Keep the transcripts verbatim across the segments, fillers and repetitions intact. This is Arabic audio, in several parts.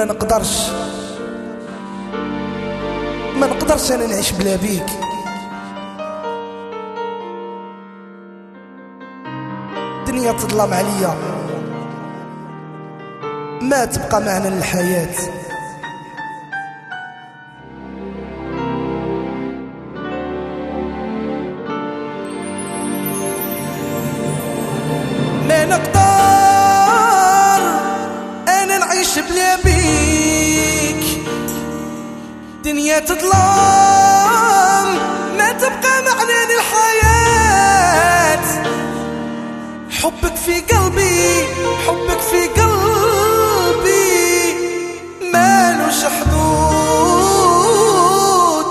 ما نقدرش ما نقدرش انا نعيش بلا بيك. الدنيا تظلم عليا، ما تبقى معنا للحياة. ما نقدر انا نعيش بلا بيك، دنيا تظلم ما تبقى معنا للحياة. حبك في قلبي، حبك في قلبي مالوش حدود،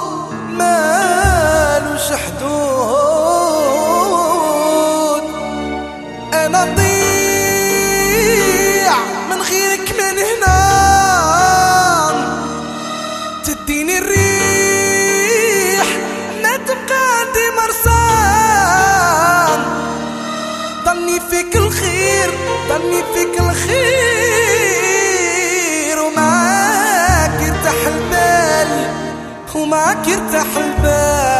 مالوش حدود. انا نضيع من غيرك من هنا، تديني الريح ما تبقى عندي مرسان. ضلني فيك الخير، ضلني فيك الخير، ومعاك يرتاح البال، ومعاك يرتاح البال.